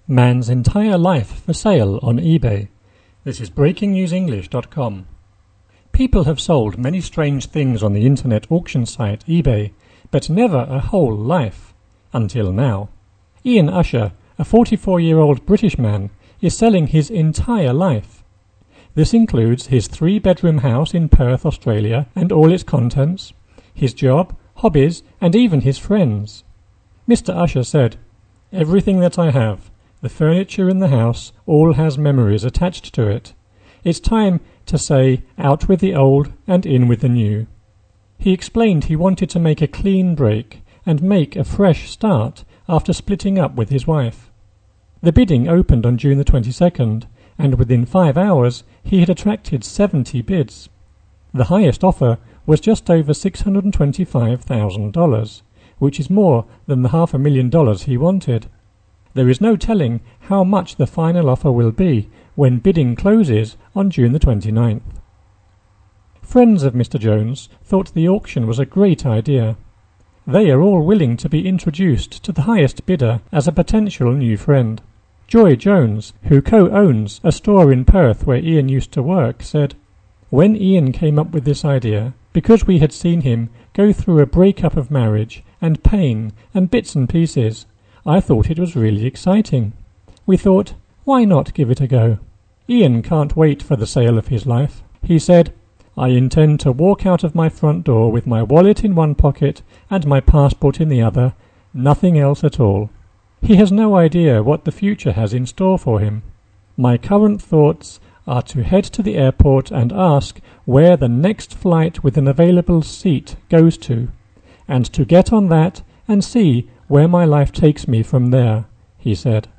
Man's entire life for sale on eBay. This is BreakingNewsEnglish.com. People have sold many strange things on the internet auction site eBay, but never a whole life. Until now. Ian Usher, a 44-year-old British man, is selling his entire life. This includes his 3-bedroom house in Perth, Australia, and all its contents, his job, hobbies, and even his friends. Mr. Usher said, "Everything that I have, the furniture in the house, all has memories attached to it. It's time to say, out with the old and in with the new." He explained he wanted to make a clean break and make a fresh start after splitting up with his wife. The bidding opened on June the 22nd, and within 5 hours he had attracted 70 bids. The highest offer was just over $625,000, which is more than the $500,000 he wanted. There is no telling how much the final offer will be when bidding closes on June the 29th. Friends of Mr. Jones thought the auction was a great idea. They are all willing to be introduced to the highest bidder as a potential new friend. Joy Jones, who co-owns a store in Perth where Ian used to work, said, "When Ian came up with this idea, because we had seen him go through a breakup of marriage and pain and bits and pieces, I thought it was really exciting. We thought, why not give it a go? Ian can't wait for the sale of his life. He said, 'I intend to walk out of my front door with my wallet in one pocket and my passport in the other, nothing else at all.' He has no idea what the future has in store for him. My current thoughts are to head to the airport and ask where the next flight with an available seat goes to, and to get on that and see where my life takes me from there," he said.